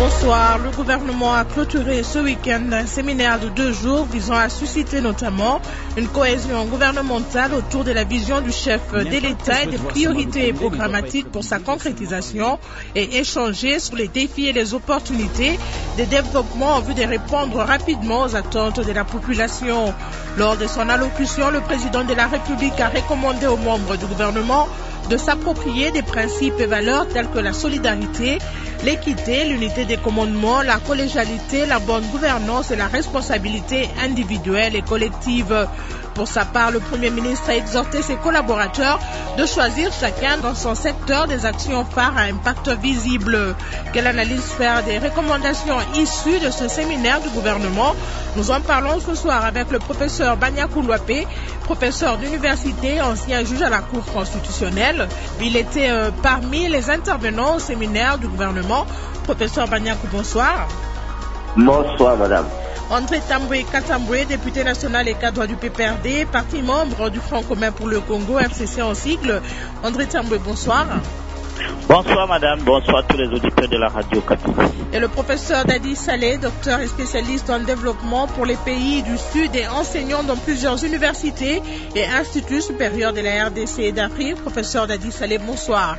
Bonsoir. Le gouvernement a clôturé ce week-end un séminaire de 2 jours visant à susciter notamment une cohésion gouvernementale autour de la vision du chef de l'État et des priorités programmatiques pour sa concrétisation et échanger sur les défis et les opportunités de développement en vue de répondre rapidement aux attentes de la population. Lors de son allocution, le président de la République a recommandé aux membres du gouvernement de s'approprier des principes et valeurs tels que la solidarité, l'équité, l'unité des commandements, la collégialité, la bonne gouvernance et la responsabilité individuelle et collective. Pour sa part, le Premier ministre a exhorté ses collaborateurs de choisir chacun dans son secteur des actions phares à impact visible. Quelle analyse faire des recommandations issues de ce séminaire du gouvernement? Nous en parlons ce soir avec le professeur Banyakou Loapé, professeur d'université, ancien juge à la Cour constitutionnelle. Il était parmi les intervenants au séminaire du gouvernement. Professeur Banyakou, bonsoir. Bonsoir, madame. André Tamboué Katamboué, député national et cadre du PPRD, parti membre du Front commun pour le Congo, FCC en sigle. André Tamboué, bonsoir. Bonsoir madame, bonsoir tous les auditeurs de la radio Kapi. Et le professeur Dadi Saleh, docteur et spécialiste en développement pour les pays du Sud et enseignant dans plusieurs universités et instituts supérieurs de la RDC et d'Afrique. Professeur Dadi Saleh, bonsoir.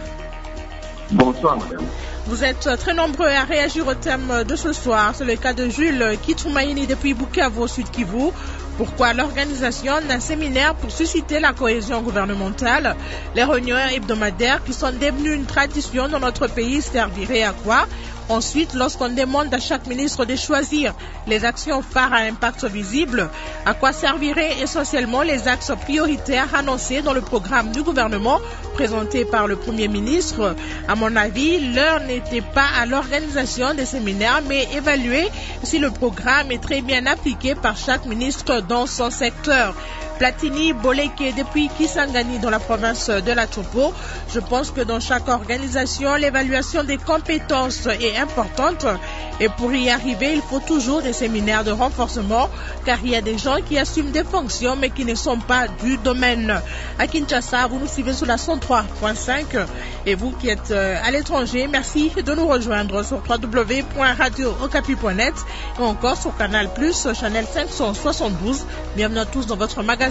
Bonsoir madame. Vous êtes très nombreux à réagir au thème de ce soir. C'est le cas de Jules Kitoumaïni depuis Bukavu au Sud Kivu. Pourquoi l'organisation d'un séminaire pour susciter la cohésion gouvernementale? Les réunions hebdomadaires qui sont devenues une tradition dans notre pays serviraient à quoi? Ensuite, lorsqu'on demande à chaque ministre de choisir les actions phares à impact visible, à quoi serviraient essentiellement les axes prioritaires annoncés dans le programme du gouvernement présenté par le Premier ministre? À mon avis, l'heure n'était pas à l'organisation des séminaires, mais évaluer si le programme est très bien appliqué par chaque ministre dans son secteur. Platini, Boleke, depuis Kisangani dans la province de la Chopo. Je pense que dans chaque organisation, l'évaluation des compétences est importante et pour y arriver, il faut toujours des séminaires de renforcement car il y a des gens qui assument des fonctions mais qui ne sont pas du domaine. À Kinshasa, vous nous suivez sur la 103.5 et vous qui êtes à l'étranger, merci de nous rejoindre sur www.radio-okapi.net et encore sur Canal+, Channel 572. Bienvenue à tous dans votre magazine.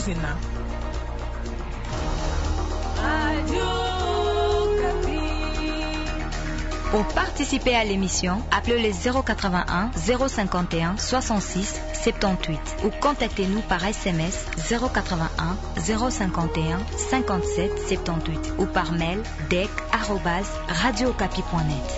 Pour participer à l'émission, appelez les 081 051 66 78 ou contactez-nous par SMS 081 051 57 78 ou par mail dec@radiocapi.net.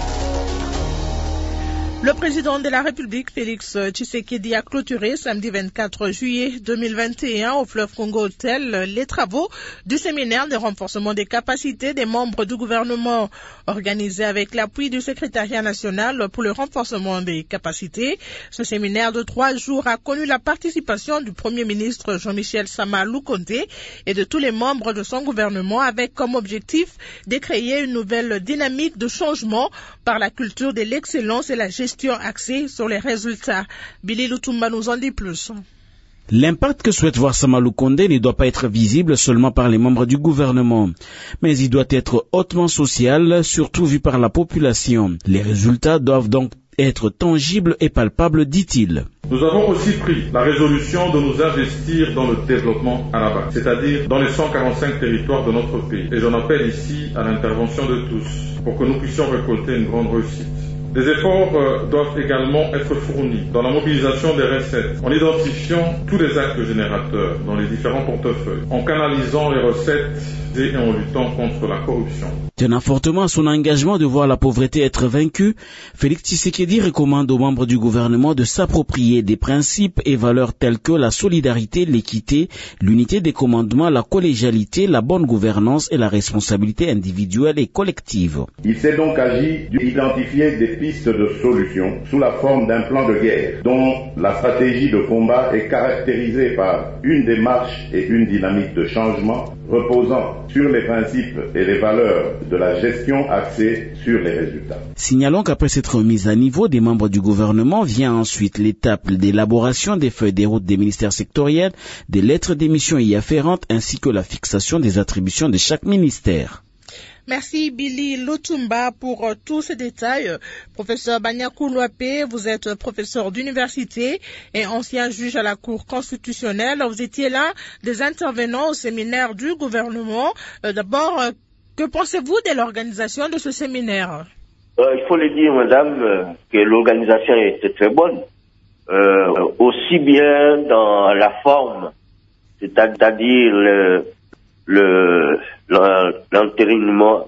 Le président de la République, Félix Tshisekedi, a clôturé samedi 24 juillet 2021 au Fleuve Congo Hotel les travaux du séminaire de renforcement des capacités des membres du gouvernement organisé avec l'appui du secrétariat national pour le renforcement des capacités. Ce séminaire de 3 jours a connu la participation du Premier ministre Jean-Michel Sama Lukonde et de tous les membres de son gouvernement avec comme objectif de créer une nouvelle dynamique de changement par la culture de l'excellence et la gestion axée sur les résultats. Billy Lutumba nous en dit plus. L'impact que souhaite voir Sama Lukonde ne doit pas être visible seulement par les membres du gouvernement, mais il doit être hautement social, surtout vu par la population. Les résultats doivent donc être tangibles et palpables, dit-il. Nous avons aussi pris la résolution de nous investir dans le développement à la base, c'est-à-dire dans les 145 territoires de notre pays. Et j'en appelle ici à l'intervention de tous pour que nous puissions récolter une grande réussite. Des efforts doivent également être fournis dans la mobilisation des recettes, en identifiant tous les actes générateurs dans les différents portefeuilles, en canalisant les recettes et en luttant contre la corruption. Tenant fortement à son engagement de voir la pauvreté être vaincue, Félix Tshisekedi recommande aux membres du gouvernement de s'approprier des principes et valeurs tels que la solidarité, l'équité, l'unité des commandements, la collégialité, la bonne gouvernance et la responsabilité individuelle et collective. Il s'est donc agi d'identifier des pistes de solutions sous la forme d'un plan de guerre dont la stratégie de combat est caractérisée par une démarche et une dynamique de changement reposant sur les principes et les valeurs de la gestion axée sur les résultats. Signalons qu'après cette remise à niveau des membres du gouvernement vient ensuite l'étape d'élaboration des feuilles de route des ministères sectoriels, des lettres d'émission y afférentes ainsi que la fixation des attributions de chaque ministère. Merci Billy Lutumba pour tous ces détails. Professeur Banyakou Loapé, vous êtes professeur d'université et ancien juge à la Cour constitutionnelle. Vous étiez l'un des intervenants au séminaire du gouvernement. D'abord, que pensez-vous de l'organisation de ce séminaire? Il faut le dire, madame, que l'organisation était très bonne. Aussi bien dans la forme, c'est-à-dire l'entérinement,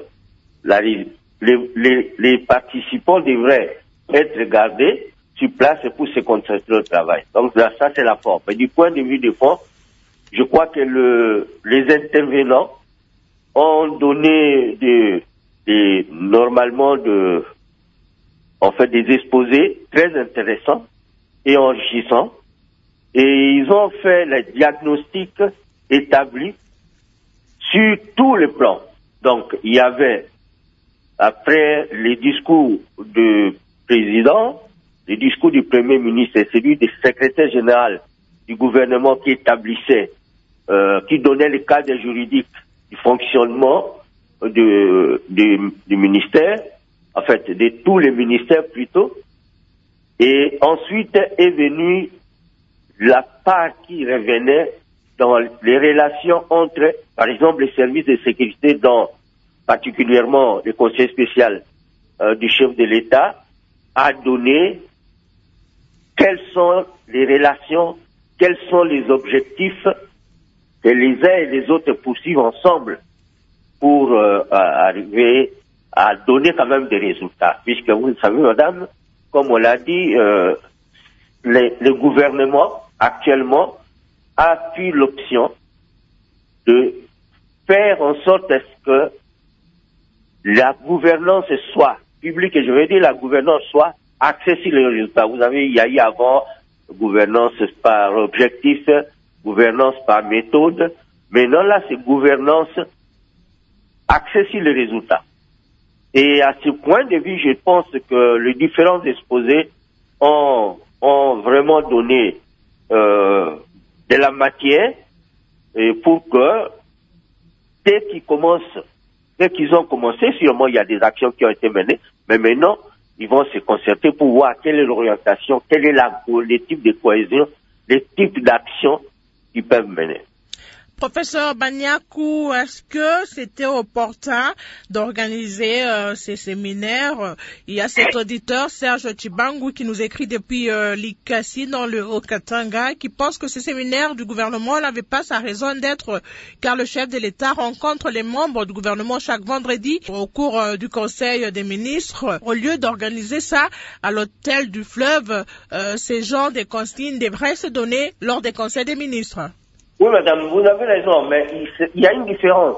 les participants devraient être gardés sur place pour se concentrer au travail. Donc là, ça c'est la forme. Mais du point de vue des fonds, je crois que les intervenants ont donné normalement des exposés très intéressants et enrichissants. Et ils ont fait les diagnostics établis sur tous les plans. Donc, il y avait, après les discours du président, les discours du premier ministre et celui du secrétaire général du gouvernement qui établissait, qui donnait le cadre juridique du fonctionnement du ministère, en fait, de tous les ministères plutôt. Et ensuite est venue la part qui revenait dans les relations entre, par exemple, les services de sécurité, dont particulièrement le conseil spécial du chef de l'État, a donné quelles sont les relations, quels sont les objectifs que les uns et les autres poursuivent ensemble pour arriver à donner quand même des résultats. Puisque vous le savez, madame, comme on l'a dit, le gouvernement actuellement a pris l'option de faire en sorte que la gouvernance soit publique, et je veux dire la gouvernance soit axée sur les résultats. Vous savez, il y a eu avant gouvernance par objectif, gouvernance par méthode. Maintenant, là, c'est gouvernance axée sur les résultats. Et à ce point de vue, je pense que les différents exposés ont vraiment donné de la matière pour que dès qu'ils ont commencé, sûrement il y a des actions qui ont été menées, mais maintenant ils vont se concerter pour voir quelle est l'orientation, quel est le type de cohésion, les types d'actions qu'ils peuvent mener. Professeur Banyakou, est-ce que c'était opportun d'organiser ces séminaires? Il y a cet auditeur, Serge Chibangu, qui nous écrit depuis l'Ikasi dans le Haut-Katanga, qui pense que ce séminaire du gouvernement n'avait pas sa raison d'être, car le chef de l'État rencontre les membres du gouvernement chaque vendredi au cours du Conseil des ministres. Au lieu d'organiser ça à l'hôtel du Fleuve, ces genres de consignes devraient se donner lors des conseils des ministres. Oui, madame, vous avez raison, mais il y a une différence.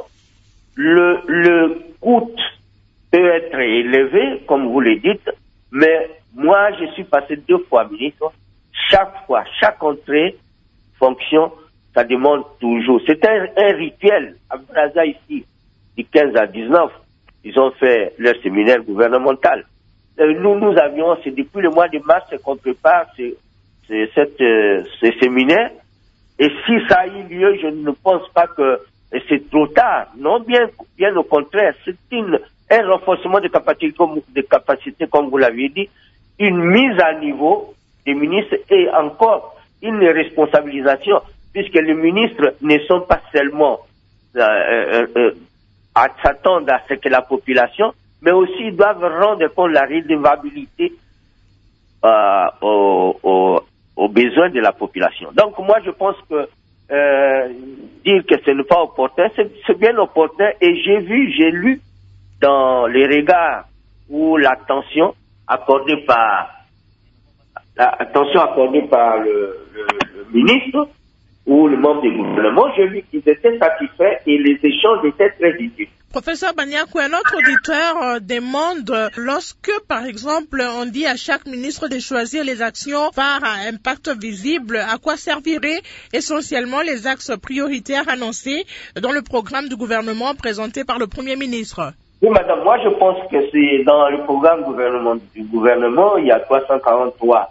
Le coût peut être élevé, comme vous le dites, mais moi, je suis passé 2 fois ministre. Chaque entrée, fonction, ça demande toujours. C'est un rituel. À Brazza, ici, du 15 à 19, ils ont fait leur séminaire gouvernemental. Nous avions, c'est depuis le mois de mars qu'on prépare ce séminaire. Et si ça a eu lieu, je ne pense pas que c'est trop tard. Non, bien au contraire, c'est un renforcement de capacité, comme vous l'avez dit, une mise à niveau des ministres et encore une responsabilisation, puisque les ministres ne sont pas seulement à s'attendre à ce que la population, mais aussi ils doivent rendre compte de la redevabilité aux besoins de la population. Donc moi je pense que dire que ce n'est pas opportun, c'est bien opportun, et j'ai lu dans les regards où l'attention accordée par le ministre ou le membre du gouvernement, j'ai vu qu'ils étaient satisfaits et les échanges étaient très utiles. Professeur Banyakou, un autre auditeur demande, lorsque, par exemple, on dit à chaque ministre de choisir les actions par impact visible, à quoi serviraient essentiellement les axes prioritaires annoncés dans le programme du gouvernement présenté par le Premier ministre? Oui, madame, moi je pense que c'est dans le programme du gouvernement, il y a 343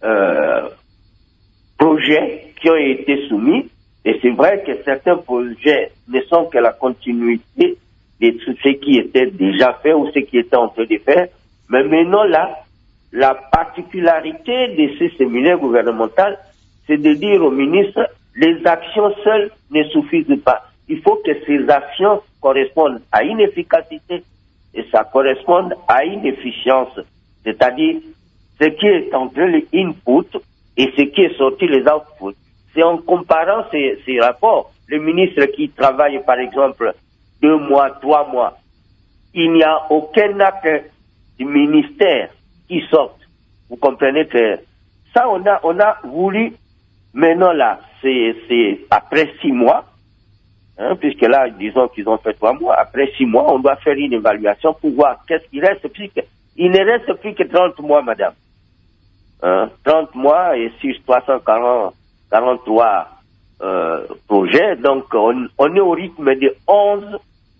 projets qui ont été soumis, et c'est vrai que certains projets ne sont que la continuité de ce qui était déjà fait ou ce qui était en train de faire. Mais maintenant, là, la particularité de ces séminaires gouvernementaux, c'est de dire au ministre, les actions seules ne suffisent pas. Il faut que ces actions correspondent à une efficacité et ça corresponde à une efficience. C'est-à-dire, ce qui est entré les inputs et ce qui est sorti les outputs. C'est en comparant ces rapports. Le ministre qui travaille, par exemple, 2 mois, 3 mois, il n'y a aucun acte du ministère qui sorte. Vous comprenez que ça, on a voulu, maintenant là, c'est après 6 mois, hein, puisque là, disons qu'ils ont fait 3 mois, après 6 mois, on doit faire une évaluation pour voir qu'est-ce qu'il reste. Il ne reste plus que 30 mois, madame. 30 mois et sur 343 projets, donc on est au rythme de 11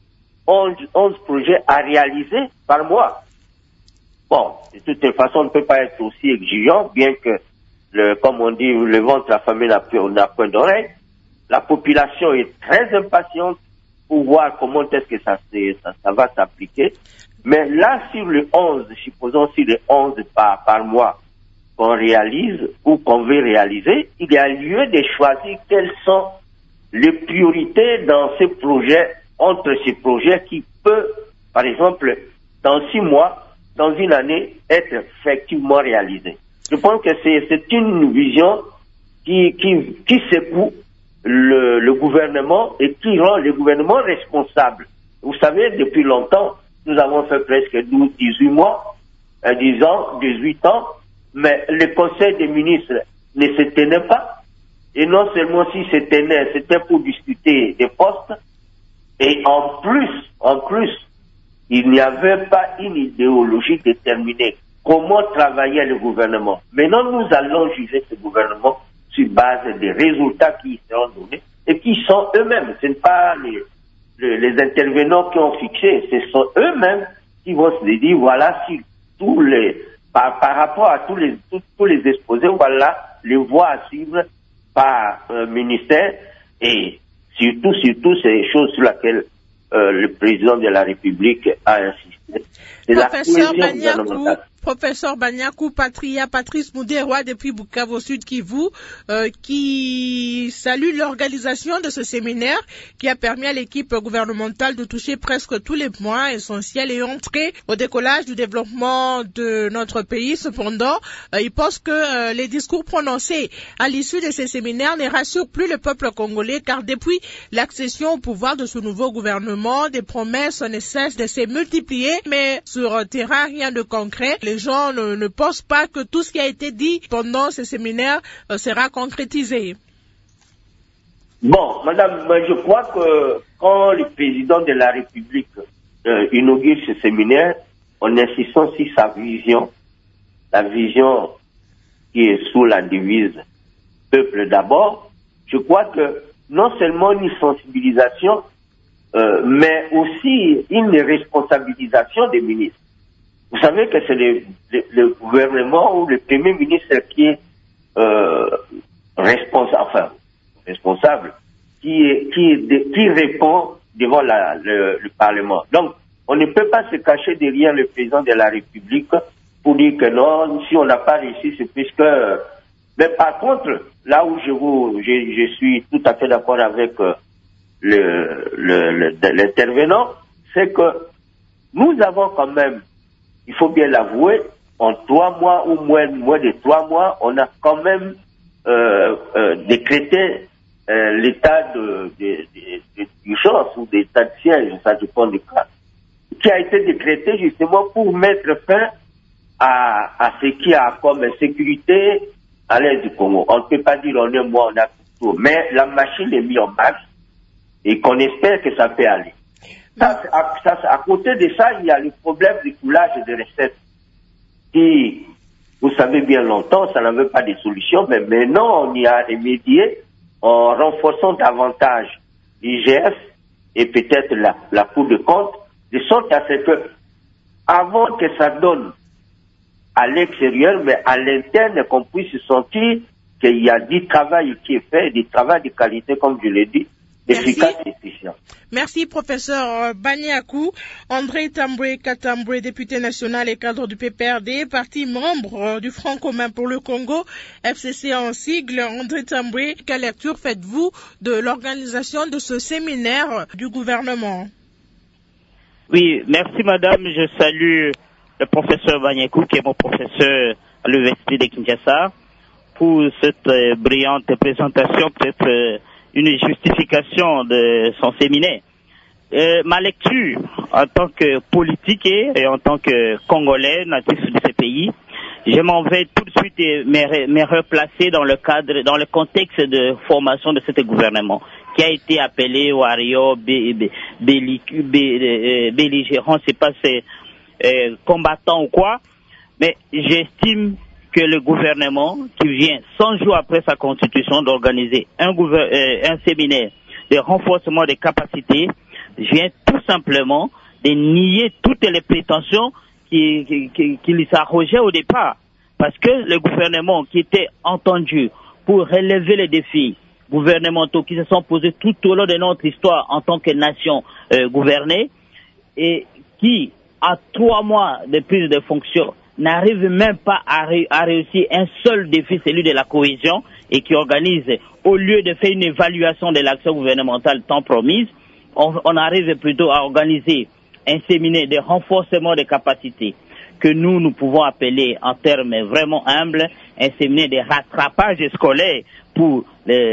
projets à réaliser par mois. Bon, de toute façon, on ne peut pas être aussi exigeant, bien que, comme on dit, le ventre affamé n'a point d'oreille. La population est très impatiente pour voir comment est-ce que ça va s'appliquer. Mais là, sur les 11, supposons sur les 11 par mois qu'on réalise ou qu'on veut réaliser, il y a lieu de choisir quelles sont les priorités dans ces projets, entre ces projets qui peuvent, par exemple, dans 6 mois, dans une année, être effectivement réalisés. Je pense que c'est une vision qui secoue le gouvernement et qui rend le gouvernement responsable. Vous savez, depuis longtemps, nous avons fait presque 18 mois, 10 ans, 18 ans, mais le Conseil des ministres ne se tenait pas. Et non seulement s'il se tenait, c'était pour discuter des postes. Et en plus, il n'y avait pas une idéologie déterminée. Comment travaillait le gouvernement? Maintenant, nous allons juger ce gouvernement sur base des résultats qui seront donnés et qui sont eux-mêmes. Ce n'est pas les intervenants qui ont fixé, ce sont eux-mêmes qui vont se dire, voilà, si tous les, par rapport à tous les exposés, voilà les voies à suivre par ministère et surtout ces choses sur lesquelles le président de la République a insisté. C'est la cohésion gouvernementale. Professeur Banyakou, Patrice Moudé-Roy depuis Bukavu Sud Kivu, qui salue l'organisation de ce séminaire qui a permis à l'équipe gouvernementale de toucher presque tous les points essentiels et entrer au décollage du développement de notre pays. Cependant, il pense que les discours prononcés à l'issue de ces séminaires ne rassurent plus le peuple congolais car depuis l'accession au pouvoir de ce nouveau gouvernement, des promesses ne cessent de se multiplier, mais sur terrain, rien de concret. Les gens ne pensent pas que tout ce qui a été dit pendant ces séminaires sera concrétisé. Bon, madame, je crois que quand le président de la République inaugure ce séminaire, en insistant sur sa vision, la vision qui est sous la devise « Peuple d'abord », je crois que non seulement une sensibilisation, mais aussi une responsabilisation des ministres. Vous savez que c'est le gouvernement ou le premier ministre qui est responsable, qui répond devant le Parlement. Donc, on ne peut pas se cacher derrière le président de la République pour dire que non, si on n'a pas réussi, c'est puisque... Mais par contre, là où je suis tout à fait d'accord avec l'intervenant, c'est que nous avons quand même, il faut bien l'avouer, en 3 mois ou moins de 3 mois, on a quand même décrété l'état d'urgence ou d'état de siège, ça dépend du cas, qui a été décrété justement pour mettre fin à ce qu'il y a comme sécurité à l'est du Congo. On ne peut pas dire en un mois on a tout, mais la machine est mise en marche et qu'on espère que ça peut aller. À côté de ça, il y a le problème du coulage de recettes qui, vous savez bien longtemps, ça n'avait pas de solution, mais maintenant on y a remédié en renforçant davantage l'IGF et peut-être la Cour de compte, de sorte à ce que, avant que ça donne à l'extérieur, mais à l'interne, qu'on puisse sentir qu'il y a du travail qui est fait, du travail de qualité, comme je l'ai dit, efficace et efficient. Merci, professeur Baniakou. André Tamboué Katamboué, député national et cadre du PPRD, parti membre du Front commun pour le Congo, FCC en sigle. André Tamboué, quelle lecture faites-vous de l'organisation de ce séminaire du gouvernement? Oui, merci madame. Je salue le professeur Baniakou, qui est mon professeur à l'Université de Kinshasa, pour cette brillante présentation, peut-être une justification de son séminaire. Ma lecture en tant que politique et en tant que Congolais natif de ce pays, je m'en vais tout de suite me replacer dans le cadre, dans le contexte de formation de ce gouvernement qui a été appelé Wario belligérant, c'est pas combattant ou quoi, mais j'estime que le gouvernement qui vient 100 jours après sa constitution d'organiser un séminaire de renforcement des capacités vient tout simplement de nier toutes les prétentions qu'il s'arrogeait au départ. Parce que le gouvernement qui était entendu pour relever les défis gouvernementaux qui se sont posés tout au long de notre histoire en tant que nation gouvernée et qui, à 3 mois de prise de fonction, n'arrive même pas à réussir un seul défi, celui de la cohésion, et qui organise, au lieu de faire une évaluation de l'action gouvernementale tant promise, on arrive plutôt à organiser un séminaire de renforcement des capacités que nous pouvons appeler en termes vraiment humbles un séminaire de rattrapage scolaire pour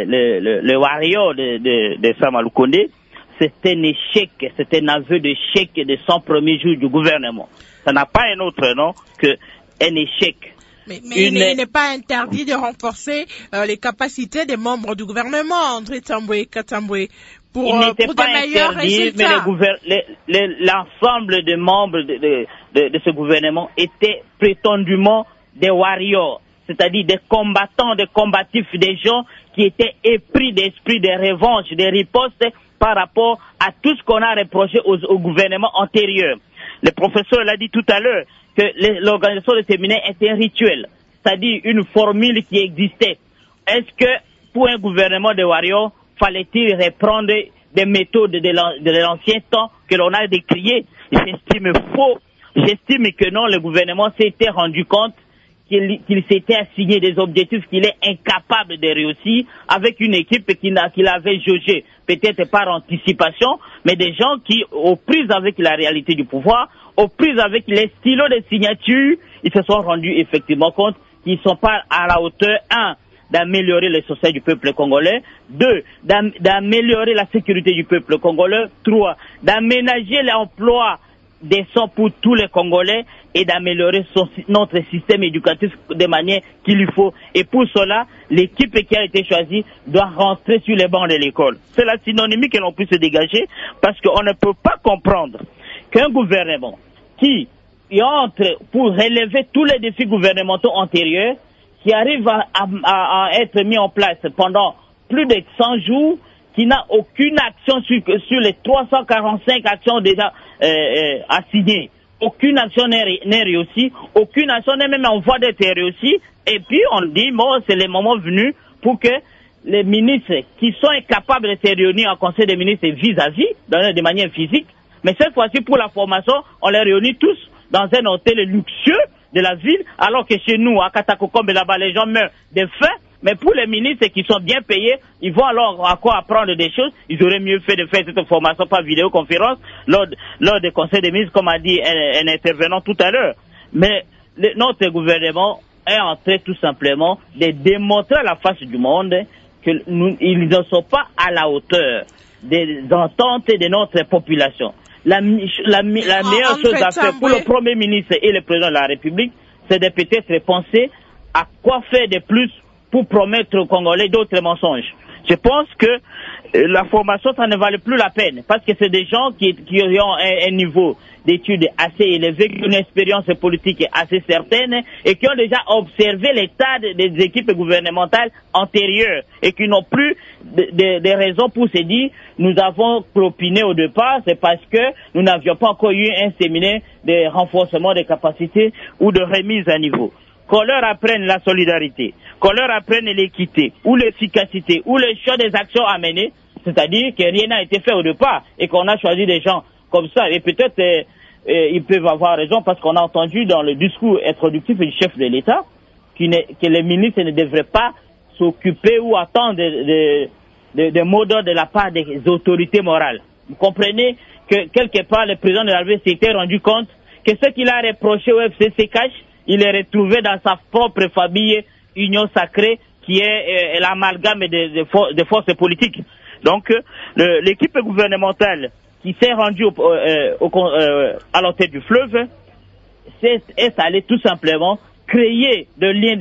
le warrior de Samalou Kondé. C'est un échec, c'est un aveu d'échec de 100 premiers jours du gouvernement. Ça n'a pas un autre nom qu'un échec. Mais il n'est pas interdit de renforcer les capacités des membres du gouvernement, André Tamboué Katamboué, pour des meilleurs résultats. Mais l'ensemble des membres de ce gouvernement étaient prétendument des warriors, c'est-à-dire des combattants, des combatifs, des gens qui étaient épris d'esprit de revanche, de riposte par rapport à tout ce qu'on a reproché au gouvernement antérieur. Le professeur l'a dit tout à l'heure que l'organisation de séminaire était un rituel, c'est-à-dire une formule qui existait. Est-ce que pour un gouvernement de warriors, fallait-il reprendre des méthodes de l'ancien temps que l'on a décriées? J'estime faux. J'estime que non, le gouvernement s'était rendu compte qu'il s'était assigné des objectifs qu'il est incapable de réussir avec une équipe qu'il avait jaugée, peut-être par anticipation, mais des gens qui, aux prises avec la réalité du pouvoir, aux prises avec les stylos de signature, ils se sont rendus effectivement compte qu'ils ne sont pas à la hauteur, 1, d'améliorer les sociétés du peuple congolais, 2, d'améliorer la sécurité du peuple congolais, 3, d'aménager l'emploi décent pour tous les Congolais et d'améliorer notre système éducatif de manière qu'il lui faut. Et pour cela, l'équipe qui a été choisie doit rentrer sur les bancs de l'école. C'est la synonymie que l'on puisse se dégager parce qu'on ne peut pas comprendre qu'un gouvernement qui entre pour relever tous les défis gouvernementaux antérieurs, qui arrive à être mis en place pendant plus de 100 jours, qui n'a aucune action sur les 345 actions déjà assignées. Aucune action n'est réussie, aucune action n'est même en voie d'être réussie. Et puis on dit, bon, c'est le moment venu pour que les ministres qui sont incapables de se réunir en conseil des ministres vis-à-vis, de manière physique, mais cette fois-ci pour la formation, on les réunit tous dans un hôtel luxueux de la ville, alors que chez nous, à Katakokombe, là-bas, les gens meurent de faim. Mais pour les ministres qui sont bien payés, ils vont alors à quoi apprendre des choses. Ils auraient mieux fait de faire cette formation par vidéoconférence lors des conseils des ministres, comme a dit un intervenant tout à l'heure. Mais notre gouvernement est en train tout simplement de démontrer à la face du monde qu'ils ne sont pas à la hauteur des attentes de notre population. La meilleure chose à faire pour le Premier ministre et le Président de la République, c'est de peut-être penser à quoi faire de plus pour promettre aux Congolais d'autres mensonges. Je pense que la formation, ça ne valait plus la peine, parce que c'est des gens qui ont un niveau d'études assez élevé, qui ont une expérience politique assez certaine, et qui ont déjà observé l'état des équipes gouvernementales antérieures, et qui n'ont plus de raisons pour se dire, nous avons clopiné au départ, c'est parce que nous n'avions pas encore eu un séminaire de renforcement des capacités ou de remise à niveau. Qu'on leur apprenne la solidarité, qu'on leur apprenne l'équité, ou l'efficacité, ou le choix des actions à mener, C'est-à-dire que rien n'a été fait au départ et qu'on a choisi des gens comme ça. Et peut-être ils peuvent avoir raison parce qu'on a entendu dans le discours introductif du chef de l'État que les ministres ne devraient pas s'occuper ou attendre des mots d'ordre de la part des autorités morales. Vous comprenez que quelque part le président de la République s'était rendu compte que ce qu'il a reproché au FCCH, il est retrouvé dans sa propre famille Union Sacrée qui est l'amalgame des forces politiques. Donc l'équipe gouvernementale qui s'est rendue à l'entrée du fleuve est allée tout simplement créer des liens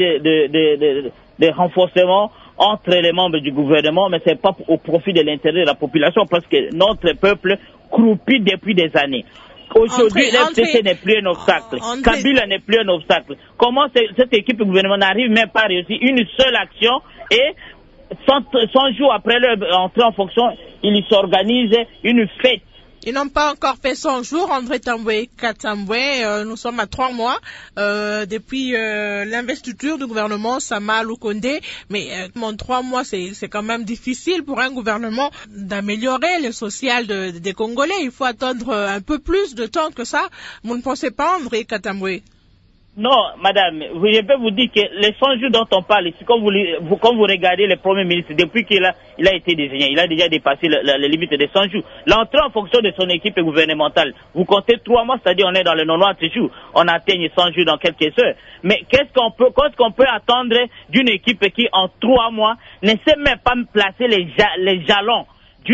de renforcement entre les membres du gouvernement, mais c'est pas au profit de l'intérêt de la population parce que notre peuple croupit depuis des années. Aujourd'hui, l'FCC n'est plus un obstacle. Kabila n'est plus un obstacle. Comment cette équipe de gouvernement n'arrive même pas à réussir une seule action et 100 jours après leur entrée en fonction, ils s'organisent une fête. Ils n'ont pas encore fait 100 jours, André Tamboué Katamboué. Nous sommes à 3 mois depuis l'investiture du gouvernement Sama Lukonde. Mais 3 mois, c'est quand même difficile pour un gouvernement d'améliorer le social des Congolais. Il faut attendre un peu plus de temps que ça. Vous ne pensez pas, André Katamboué? Non, madame, je peux vous dire que les 100 jours dont on parle ici, quand vous regardez le Premier ministre, depuis qu'il a été désigné, il a déjà dépassé les limites des 100 jours. L'entrée en fonction de son équipe gouvernementale, vous comptez 3 mois, c'est-à-dire on est dans les 90 jours, on atteigne 100 jours dans quelques heures. Mais qu'est-ce qu'on peut attendre d'une équipe qui, en 3 mois, ne sait même pas placer les jalons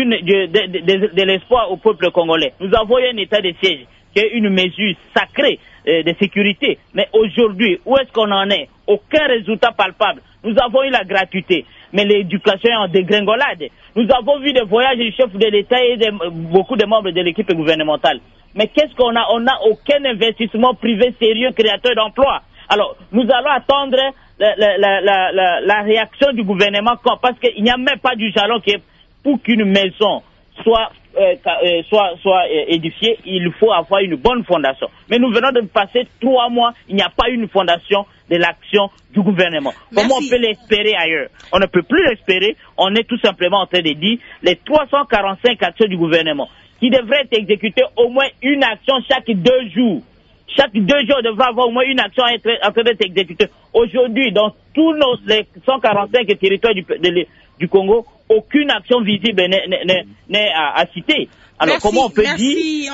de l'espoir au peuple congolais? Nous avons eu un état de siège qui est une mesure sacrée de sécurité. Mais aujourd'hui, où est-ce qu'on en est? Aucun résultat palpable. Nous avons eu la gratuité, mais l'éducation est en dégringolade. Nous avons vu des voyages du chef de l'État et beaucoup de membres de l'équipe gouvernementale. Mais qu'est-ce qu'on a? On n'a aucun investissement privé sérieux créateur d'emplois. Alors, nous allons attendre la réaction du gouvernement parce qu'il n'y a même pas du jalon pour qu'une maison soit édifiée, il faut avoir une bonne fondation. Mais nous venons de passer 3 mois, il n'y a pas une fondation de l'action du gouvernement. Merci. Comment on peut l'espérer ailleurs? On ne peut plus l'espérer, on est tout simplement en train de dire les 345 actions du gouvernement qui devraient être exécutées au moins une action chaque 2 jours. Chaque 2 jours, il devrait avoir au moins une action en train d'être exécutée. Aujourd'hui, dans tous les 145 territoires du Congo, aucune action visible n'est à citer. Alors, comment on peut dire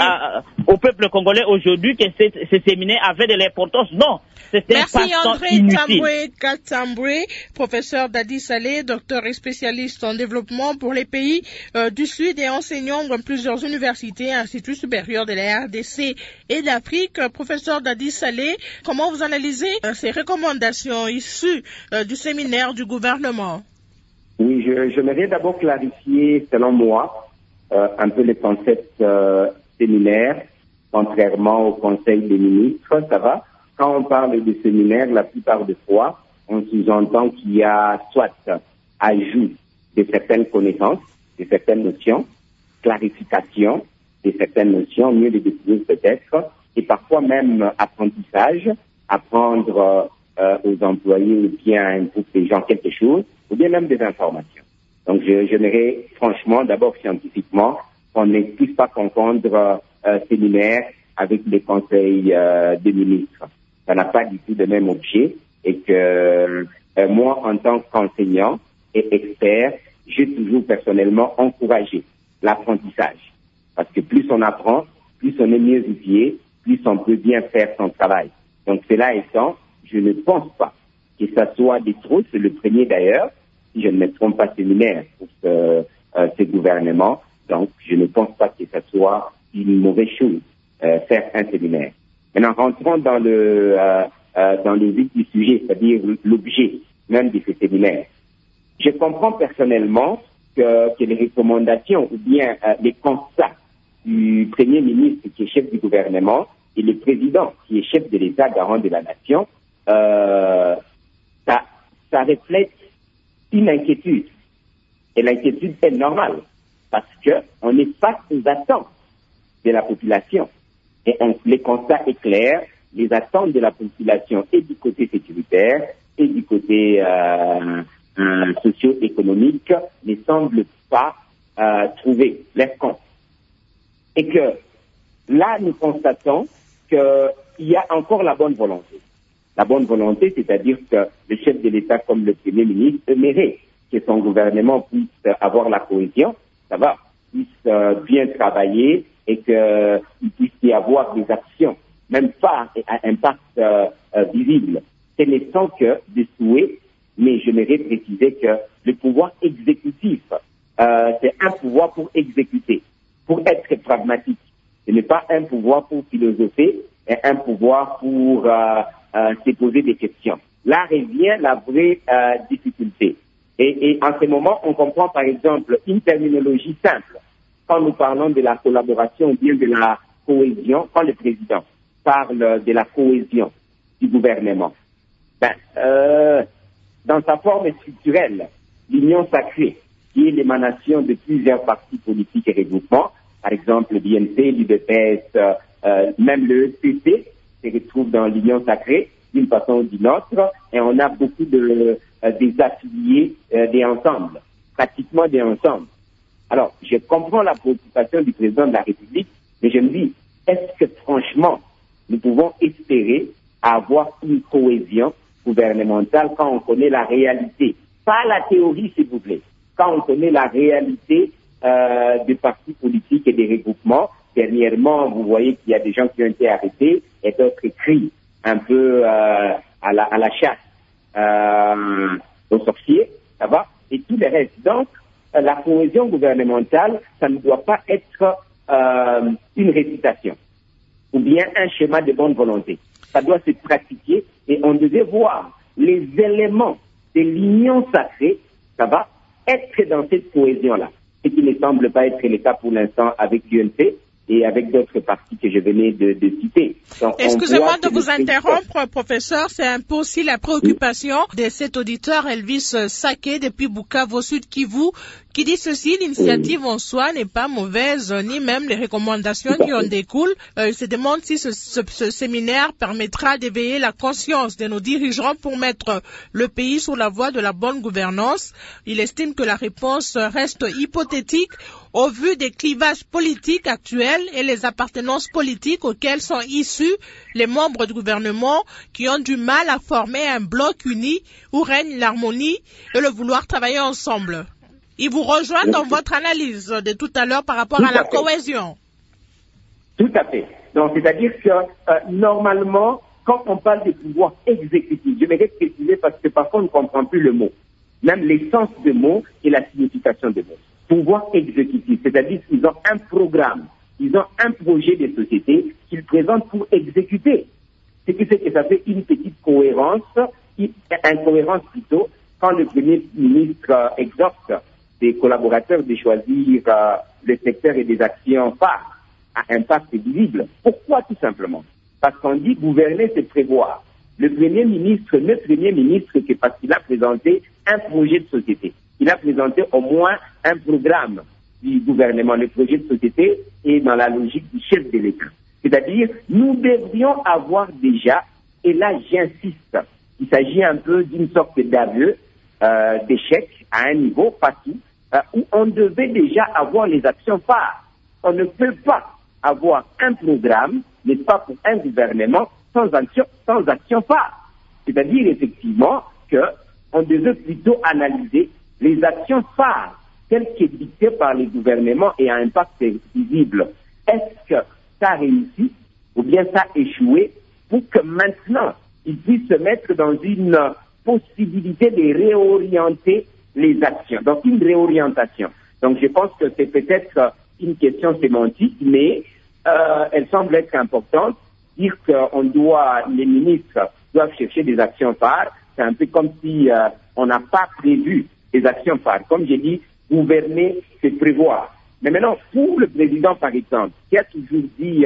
au peuple congolais aujourd'hui que ce séminaire avait de l'importance? Non, c'était un passe-temps inutile. Merci André Katamboué, professeur d'Adi Salé, docteur et spécialiste en développement pour les pays du Sud et enseignant dans plusieurs universités et instituts supérieurs de la RDC et d'Afrique. Professeur d'Adi Salé, comment vous analysez ces recommandations issues du séminaire du gouvernement? Oui, j'aimerais d'abord clarifier, selon moi, un peu les concepts séminaires, contrairement au Conseil des ministres, ça va. Quand on parle de séminaire, la plupart des fois, on sous-entend qu'il y a soit ajout de certaines connaissances, de certaines notions, clarification de certaines notions, mieux les définir peut-être, et parfois même apprentissage, apprendre aux employés ou bien à un groupe de gens quelque chose, ou bien même des informations. Donc, j'aimerais franchement, d'abord scientifiquement, qu'on ne puisse pas confondre séminaire avec les conseils des ministres. Ça n'a pas du tout le même objet et que moi, en tant qu'enseignant et expert, j'ai toujours personnellement encouragé l'apprentissage. Parce que plus on apprend, plus on est mieux outillé, plus on peut bien faire son travail. Donc, cela étant, je ne pense pas que ça soit des trousses, le premier d'ailleurs, si je ne me trompe pas, séminaire pour ce gouvernement. Donc, je ne pense pas que ça soit une mauvaise chose, faire un séminaire. Maintenant, rentrons dans le vif du sujet, c'est-à-dire l'objet même de ce séminaire. Je comprends personnellement que les recommandations ou bien les constats du Premier ministre qui est chef du gouvernement et le président qui est chef de l'État garant de la nation, ça reflète une inquiétude. Et l'inquiétude est normale parce qu'on est face aux attentes de la population. Et les constats est clair, les attentes de la population et du côté sécuritaire et du côté socio-économique ne semblent pas trouver leur compte. Et que là, nous constatons qu'il y a encore la bonne volonté. La bonne volonté, c'est-à-dire que le chef de l'État, comme le Premier ministre, aimerait que son gouvernement puisse avoir la cohésion, puisse bien travailler et qu'il puisse y avoir des actions, même pas à impact visible. Ce ne sont que des souhaits, mais j'aimerais préciser que le pouvoir exécutif, c'est un pouvoir pour exécuter, pour être pragmatique. Ce n'est pas un pouvoir pour philosopher, et un pouvoir pour se poser des questions. Là revient la vraie difficulté. Et en ce moment, on comprend par exemple une terminologie simple. Quand nous parlons de la collaboration ou bien de la cohésion, quand le président parle de la cohésion du gouvernement, dans sa forme structurelle, l'union sacrée, qui est l'émanation de plusieurs partis politiques et regroupements, par exemple l'INC, l'UDPS, même le EPP se retrouve dans l'union sacrée d'une façon ou d'une autre, et on a beaucoup des affiliés des ensembles, pratiquement des ensembles. Alors, je comprends la préoccupation du président de la République, mais je me dis, est-ce que franchement, nous pouvons espérer avoir une cohésion gouvernementale quand on connaît la réalité? Pas la théorie, s'il vous plaît. Quand on connaît la réalité des partis politiques et des regroupements. Dernièrement, vous voyez qu'il y a des gens qui ont été arrêtés et d'autres crient un peu à la chasse aux sorciers, et tout le reste. Donc, la cohésion gouvernementale, ça ne doit pas être une récitation ou bien un schéma de bonne volonté. Ça doit se pratiquer et on devait voir les éléments de l'union sacrée, être dans cette cohésion-là. Ce qui ne semble pas être le cas pour l'instant avec l'UNP et avec d'autres partis que je venais de citer. Excusez-moi de vous interrompre, professeur. C'est un peu aussi la préoccupation de cet auditeur Elvis Saké depuis Bukavu, Sud Kivu, qui dit ceci: l'initiative en soi n'est pas mauvaise, ni même les recommandations qui en découlent. Il se demande si ce séminaire permettra d'éveiller la conscience de nos dirigeants pour mettre le pays sur la voie de la bonne gouvernance. Il estime que la réponse reste hypothétique au vu des clivages politiques actuels et les appartenances politiques auxquelles sont issus les membres du gouvernement qui ont du mal à former un bloc uni où règne l'harmonie et le vouloir travailler ensemble. Il vous rejoint dans votre analyse de tout à l'heure par rapport à la cohésion. Tout à fait. Donc, c'est-à-dire que normalement, quand on parle de pouvoir exécutif, je vais préciser parce que parfois on ne comprend plus le mot, même l'essence de mot et la signification de mot. Pouvoir exécutif, c'est-à-dire qu'ils ont un programme, ils ont un projet de société qu'ils présentent pour exécuter. Ce qui fait que ça fait une petite cohérence, incohérence plutôt, quand le Premier ministre exhorte des collaborateurs de choisir le secteur et des actions phares à impact visible. Pourquoi? Tout simplement parce qu'on dit gouverner, c'est prévoir. Le Premier ministre, que parce qu'il a présenté un projet de société. Il a présenté au moins un programme du gouvernement. Le projet de société est dans la logique du chef de l'État. C'est-à-dire, nous devrions avoir déjà, et là j'insiste, il s'agit un peu d'une sorte d'aveu, d'échec à un niveau, pas tout, où on devait déjà avoir les actions phares. On ne peut pas avoir un programme, n'est-ce pas, pour un gouvernement sans action phare. C'est-à-dire, effectivement, qu'on devait plutôt analyser les actions phares, telles que dictées par les gouvernements et à impact visible. Est-ce que ça a réussi ou bien ça a échoué pour que maintenant, ils puissent se mettre dans une possibilité de réorienter les actions. Donc, une réorientation. Donc, je pense que c'est peut-être une question sémantique, mais elle semble être importante. Dire qu'on les ministres doivent chercher des actions phares, c'est un peu comme si on n'a pas prévu des actions phares. Comme j'ai dit, gouverner, c'est prévoir. Mais maintenant, pour le président, par exemple, qui a toujours dit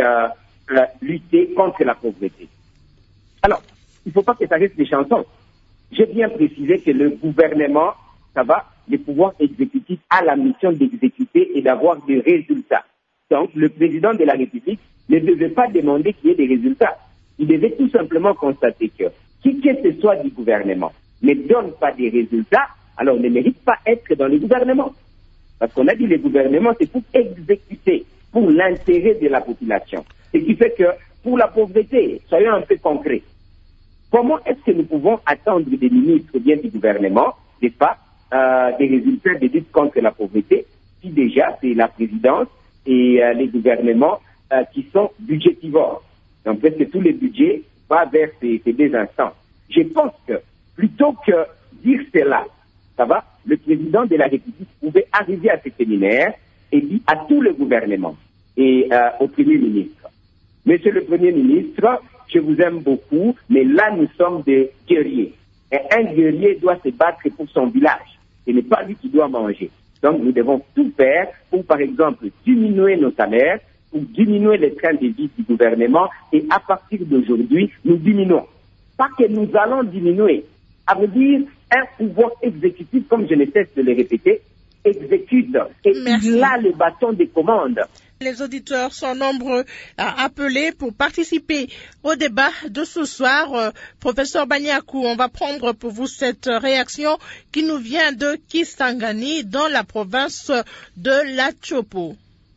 lutter contre la pauvreté. Alors, il ne faut pas que ça reste des chansons. J'ai bien précisé que le gouvernement, le pouvoir exécutif a la mission d'exécuter et d'avoir des résultats. Donc, le président de la République ne devait pas demander qu'il y ait des résultats. Il devait tout simplement constater que qui que ce soit du gouvernement ne donne pas des résultats, alors ne mérite pas être dans le gouvernement. Parce qu'on a dit les gouvernements, c'est pour exécuter, pour l'intérêt de la population. Ce qui fait que, pour la pauvreté, soyons un peu concrets. Comment est-ce que nous pouvons attendre des ministres ou bien du gouvernement, des résultats de lutte contre la pauvreté, si déjà c'est la présidence et les gouvernements qui sont budgétivores. Donc presque tous les budgets vont vers ces deux instants. Je pense que, plutôt que dire cela, ça va, le président de la République pouvait arriver à ce séminaire et dire à tout le gouvernement et au Premier ministre: Monsieur le Premier ministre, je vous aime beaucoup, mais là nous sommes des guerriers. Et un guerrier doit se battre pour son village. Ce n'est pas lui qui doit manger. Donc nous devons tout faire pour, par exemple, diminuer nos salaires, pour diminuer les trains de vie du gouvernement, et à partir d'aujourd'hui, nous diminuons. Pas que nous allons diminuer. À vrai dire, un pouvoir exécutif, comme je ne cesse de le répéter, exécute et il a le bâton de commande. Les auditeurs sont nombreux à appeler pour participer au débat de ce soir. Professeur Baniakou, on va prendre pour vous cette réaction qui nous vient de Kisangani dans la province de la Tchopo.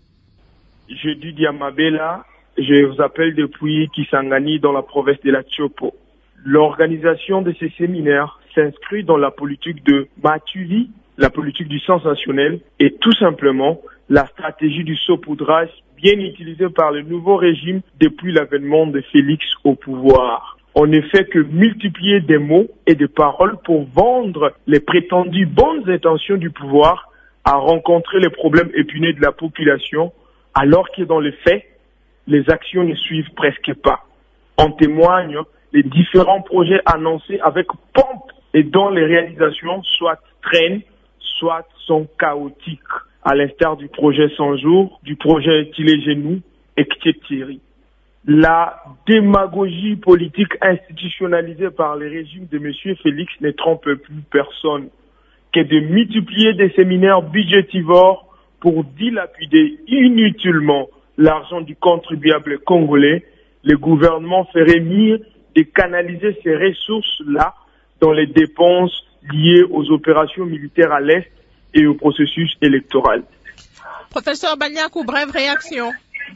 Je dis Diamabela, je vous appelle depuis Kisangani dans la province de la Tchopo. L'organisation de ces séminaires s'inscrit dans la politique de Matuli, la politique du sensationnel et tout simplement la stratégie du saupoudrage bien utilisée par le nouveau régime depuis l'avènement de Félix au pouvoir. On ne fait que multiplier des mots et des paroles pour vendre les prétendues bonnes intentions du pouvoir à rencontrer les problèmes épineux de la population, alors que dans les faits, les actions ne suivent presque pas. En témoignent les différents projets annoncés avec pompe et dont les réalisations soit traînent, soit sont chaotiques, à l'instar du projet 100 jours, du projet Tilé-Genou, etc. La démagogie politique institutionnalisée par le régime de M. Félix ne trompe plus personne que de multiplier des séminaires budgétivores pour dilapider inutilement l'argent du contribuable congolais. Le gouvernement ferait mieux de canaliser ces ressources-là dans les dépenses liées aux opérations militaires à l'Est et au processus électoral. Professeur Baniakou, brève réaction.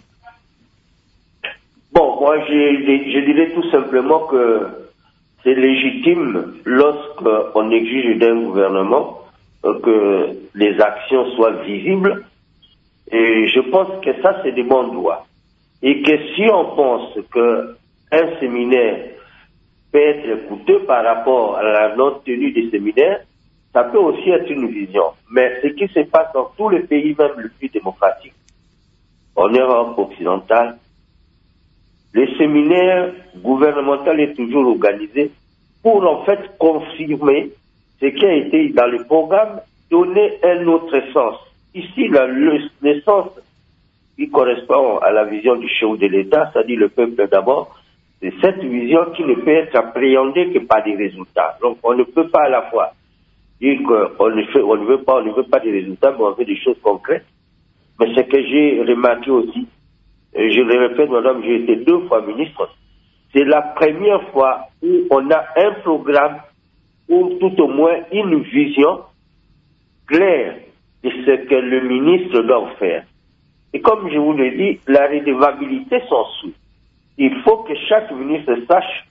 Bon, moi je dirais tout simplement que c'est légitime lorsqu'on exige d'un gouvernement que les actions soient visibles, et je pense que ça c'est de bon droit. Et que si on pense qu'un séminaire peut être coûteux par rapport à la non-tenue des séminaires, ça peut aussi être une vision. Mais ce qui se passe dans tous les pays, même le plus démocratique, en Europe occidentale, le séminaire gouvernemental est toujours organisé pour en fait confirmer ce qui a été dans le programme, donner un autre sens. Ici, le sens qui correspond à la vision du chef de l'État, c'est-à-dire le peuple d'abord, c'est cette vision qui ne peut être appréhendée que par des résultats. Donc on ne peut pas à la fois dire qu'on ne veut pas des résultats, mais on veut des choses concrètes. Mais ce que j'ai remarqué aussi, et je le répète, madame, j'ai été 2 fois ministre, c'est la première fois où on a un programme ou tout au moins une vision claire de ce que le ministre doit faire. Et comme je vous l'ai dit, la redevabilité s'en suit. Il faut que chaque ministre sache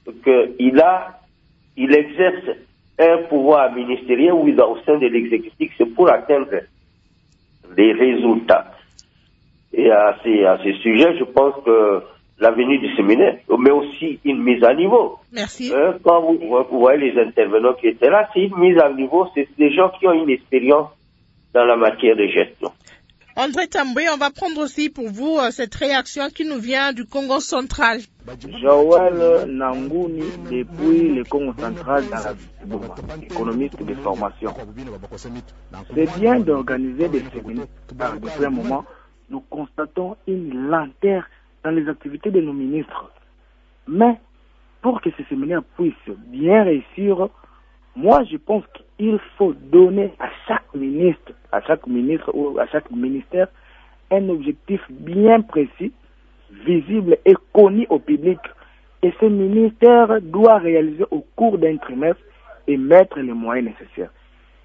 qu'il exerce un pouvoir ministériel ou au sein de l'exécutif, c'est pour atteindre des résultats. Et à ce sujet, je pense que l'avenir du séminaire, mais aussi une mise à niveau. Merci. Quand vous voyez les intervenants qui étaient là, c'est une mise à niveau, c'est des gens qui ont une expérience dans la matière de gestion. André Tamboué, on va prendre aussi pour vous cette réaction qui nous vient du Congo central. Joël Nangouni, depuis le Congo central dans la Boma, économiste de formation. C'est bien d'organiser des séminaires, car depuis un moment, nous constatons une lenteur dans les activités de nos ministres. Mais, pour que ces séminaires puissent bien réussir, moi je pense qu'il faut donner à chaque ministre ou à chaque ministère un objectif bien précis, visible et connu au public. Et ce ministère doit réaliser au cours d'un trimestre et mettre les moyens nécessaires.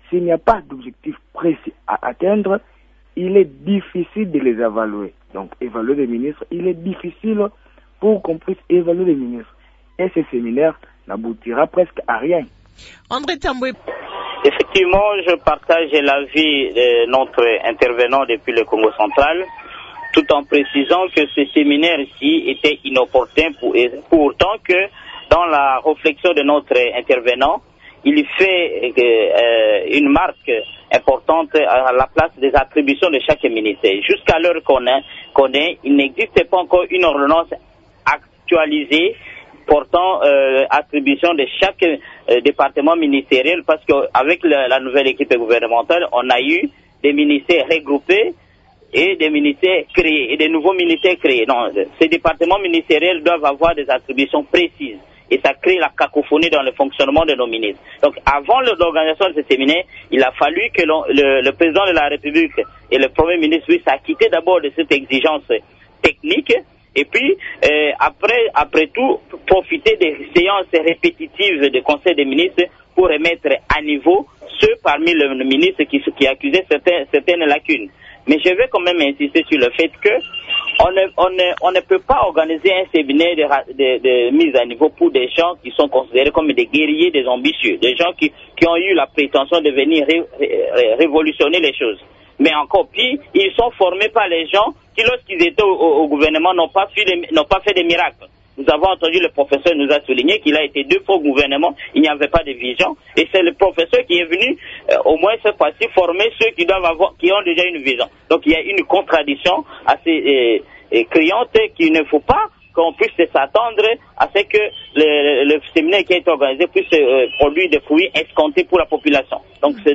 s'il n'y a pas d'objectif précis à atteindre, il est difficile de les évaluer. Donc, évaluer les ministres, il est difficile pour qu'on puisse évaluer les ministres. Et ce séminaire n'aboutira presque à rien. André Tamboué. Effectivement, je partage l'avis de notre intervenant depuis le Congo central, tout en précisant que ce séminaire-ci était inopportun pourtant que dans la réflexion de notre intervenant, il fait une marque importante à la place des attributions de chaque ministère. Jusqu'à l'heure qu'on est, il n'existe pas encore une ordonnance actualisée portant attribution de chaque département ministériel, parce qu'avec la nouvelle équipe gouvernementale, on a eu des ministères regroupés et des ministères créés, et des nouveaux ministères créés. Non, ces départements ministériels doivent avoir des attributions précises. Et ça crée la cacophonie dans le fonctionnement de nos ministres. Donc, avant l'organisation de ce séminaire, il a fallu que le président de la République et le Premier ministre puissent s'acquitter d'abord de cette exigence technique, et puis, après tout, profiter des séances répétitives du Conseil des ministres pour remettre à niveau ceux parmi les ministres qui accusaient certaines lacunes. Mais je vais quand même insister sur le fait que on ne peut pas organiser un séminaire de mise à niveau pour des gens qui sont considérés comme des guerriers, des ambitieux, des gens qui ont eu la prétention de venir révolutionner les choses. Mais encore pire, ils sont formés par les gens qui, lorsqu'ils étaient au gouvernement, n'ont pas fait des miracles. Nous avons entendu le professeur nous a souligné qu'il a été 2 fois au gouvernement, il n'y avait pas de vision, et c'est le professeur qui est venu, au moins cette fois-ci, former ceux qui ont déjà une vision. Donc il y a une contradiction assez criante qu'il ne faut pas qu'on puisse s'attendre à ce que le séminaire qui a été organisé puisse produire des fruits escomptés pour la population. Donc c'est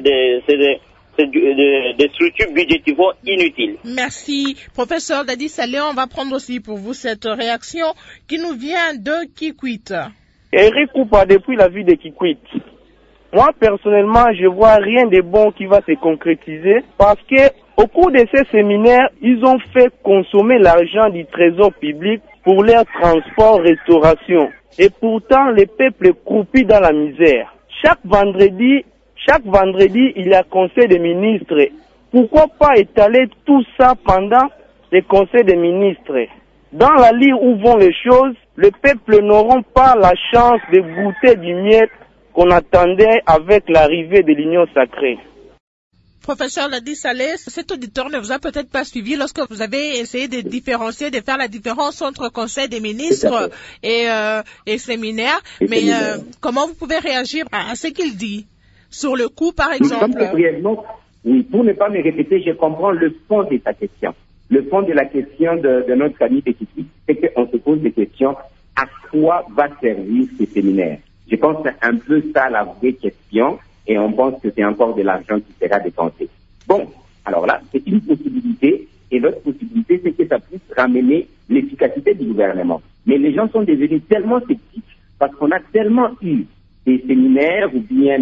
des structures budgétivores inutiles. Merci. Professeur Dadi Salé, on va prendre aussi pour vous cette réaction qui nous vient de Kikwit. Eric Koupa, depuis la ville de Kikwit. Moi, personnellement, je vois rien de bon qui va se concrétiser parce que au cours de ces séminaires, ils ont fait consommer l'argent du trésor public pour leur transport, restauration. Et pourtant, le peuple croupit dans la misère. Chaque vendredi, il y a conseil des ministres. Pourquoi pas étaler tout ça pendant les conseils des ministres? Dans la ligne où vont les choses, le peuple n'auront pas la chance de goûter du miel qu'on attendait avec l'arrivée de l'Union sacrée. Professeur Dadi Salé, cet auditeur ne vous a peut-être pas suivi lorsque vous avez essayé de différencier, de faire la différence entre conseil des ministres et séminaire. Mais comment vous pouvez réagir à ce qu'il dit? Sur le coup, par exemple. Oui, pour ne pas me répéter, je comprends le fond de ta question. Le fond de la question de notre ami Petit, c'est qu'on se pose des questions. À quoi va servir ce séminaire? Je pense que c'est un peu ça la vraie question, et on pense que c'est encore de l'argent qui sera dépensé. Bon, alors là, c'est une possibilité, et l'autre possibilité, c'est que ça puisse ramener l'efficacité du gouvernement. Mais les gens sont devenus tellement sceptiques parce qu'on a tellement eu des séminaires ou bien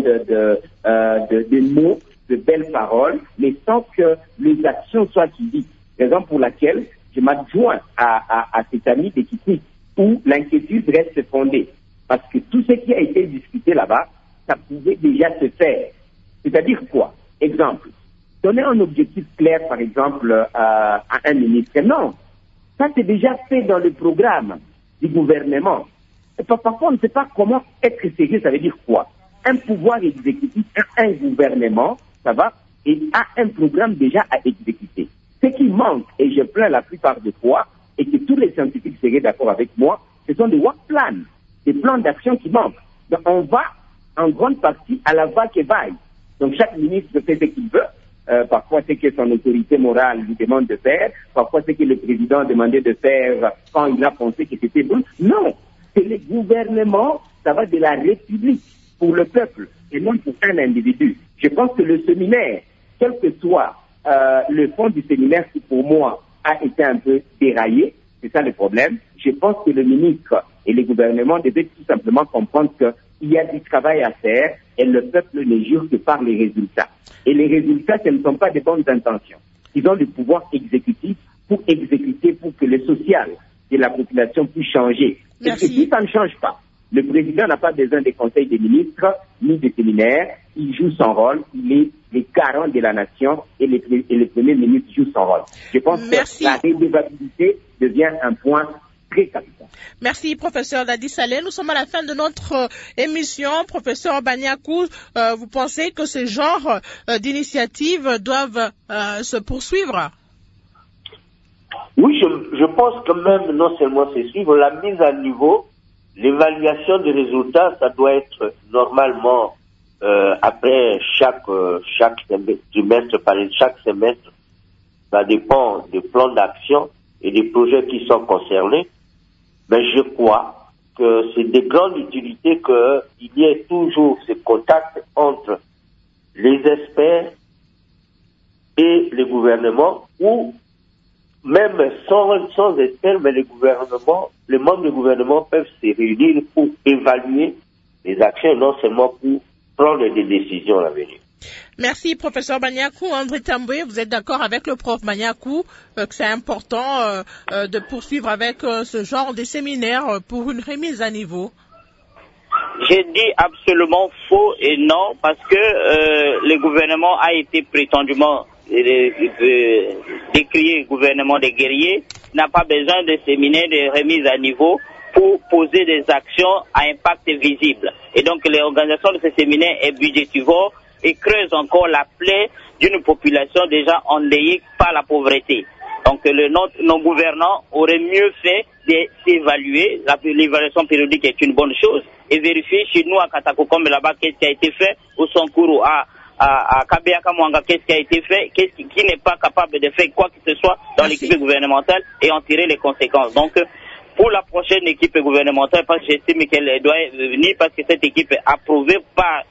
de mots, de belles paroles, mais sans que les actions soient suivies. Raison pour laquelle je m'adjoins à cet ami de Kikwit, où l'inquiétude reste fondée. Parce que tout ce qui a été discuté là-bas, ça pouvait déjà se faire. C'est-à-dire quoi? Exemple, donner un objectif clair, par exemple, à un ministre. Non, ça c'est déjà fait dans le programme du gouvernement. Parfois, on ne sait pas comment être sérieux, ça veut dire quoi? Un pouvoir exécutif, un gouvernement, ça va, et a un programme déjà à exécuter. Ce qui manque, et je plains la plupart des fois, et que tous les scientifiques seraient d'accord avec moi, ce sont des work plans, des plans d'action qui manquent. Donc, on va en grande partie à la va-que-vaille. Donc, chaque ministre fait ce qu'il veut. Parfois, c'est que son autorité morale lui demande de faire. Parfois, c'est que le président demandait de faire quand il a pensé que c'était bon. Non! C'est le gouvernement, ça va de la République pour le peuple et non pour un individu. Je pense que le séminaire, quel que soit le fond du séminaire qui pour moi a été un peu déraillé, c'est ça le problème. Je pense que le ministre et le gouvernement devaient tout simplement comprendre qu'il y a du travail à faire et le peuple ne jure que par les résultats. Et les résultats, ce ne sont pas des bonnes intentions. Ils ont le pouvoir exécutif pour exécuter, pour que le social de la population puisse changer. Et si ça ne change pas, le président n'a pas besoin des conseils des ministres ni des séminaires. il joue son rôle, il est le garant de la nation et le Premier ministre joue son rôle. Je pense que la redevabilité devient un point très capital. Merci, professeur Dadi Saleh. Nous sommes à la fin de notre émission. Professeur Baniakou, vous pensez que ce genre d'initiatives doivent se poursuivre? Oui, je pense que même non seulement se suivre, la mise à niveau, l'évaluation des résultats, ça doit être normalement après chaque trimestre, chaque semestre. Ça dépend des plans d'action et des projets qui sont concernés. Mais je crois que c'est de grande utilité qu'il y ait toujours ce contact entre les experts et le gouvernement, ou même sans experts, mais les membres du gouvernement peuvent se réunir pour évaluer les actions, non seulement pour prendre des décisions à l'avenir. Merci, professeur Baniakou. André Tamboué, vous êtes d'accord avec le prof Baniakou que c'est important de poursuivre avec ce genre de séminaire pour une remise à niveau? J'ai dit absolument faux et non, parce que le gouvernement a été prétendument décrié gouvernement des guerriers, n'a pas besoin de séminaires de remise à niveau pour poser des actions à impact visible. Et donc l'organisation de ces séminaires est budgétivore et creuse encore la plaie d'une population déjà endeuillée par la pauvreté. Donc nos gouvernants auraient mieux fait d'évaluer. L'évaluation périodique est une bonne chose, et vérifier chez nous à Katakokombe là-bas qu'est-ce qui a été fait, au Sankuru, à Kabeaka Mwanga, qu'est-ce qui a été fait, qui n'est pas capable de faire quoi que ce soit dans l'équipe gouvernementale, et en tirer les conséquences. Donc pour la prochaine équipe gouvernementale, parce que j'estime qu'elle doit venir, parce que cette équipe est approuvée par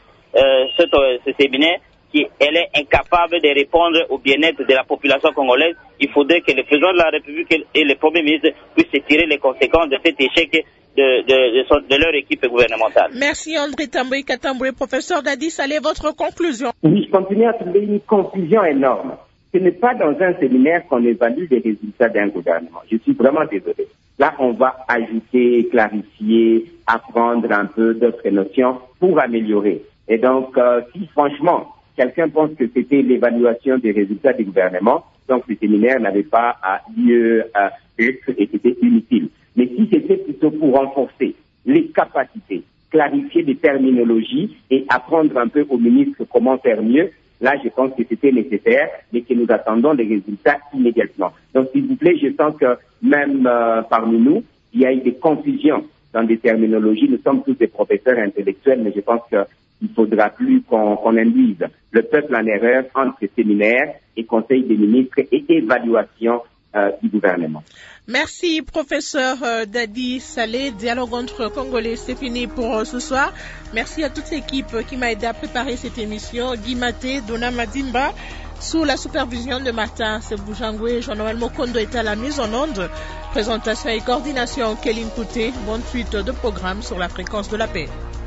ce séminaire, elle est incapable de répondre au bien-être de la population congolaise. Il faudrait que le président de la République et le Premier ministre puissent tirer les conséquences de cet échec de leur équipe gouvernementale. Merci André Tamboué Katamboué. Professeur Dadi Saleh, votre conclusion? Oui, je continue à trouver une confusion énorme. Ce n'est pas dans un séminaire qu'on évalue les résultats d'un gouvernement. Je suis vraiment désolé. Là, on va ajouter, clarifier, apprendre un peu d'autres notions pour améliorer. Et donc, si franchement, quelqu'un pense que c'était l'évaluation des résultats du gouvernement, donc le séminaire n'avait pas lieu d'être et c'était inutile. Mais si c'était plutôt pour renforcer les capacités, clarifier des terminologies et apprendre un peu aux ministres comment faire mieux, là, je pense que c'était nécessaire, mais que nous attendons les résultats immédiatement. Donc, s'il vous plaît, je sens que même parmi nous, il y a eu des confusions dans des terminologies. Nous sommes tous des professeurs intellectuels, mais je pense qu'il ne faudra plus qu'on induise le peuple en erreur entre séminaire et conseil des ministres et évaluation du gouvernement. Merci, professeur Dadi Saleh. Dialogue entre Congolais, c'est fini pour ce soir. Merci à toute l'équipe qui m'a aidé à préparer cette émission. Guy Maté, Dona Madimba, sous la supervision de Martin Sebujangwe, Jean-Noël Mokondo est à la mise en onde. Présentation et coordination, Kéline Kouté. Bonne suite de programme sur la fréquence de la paix.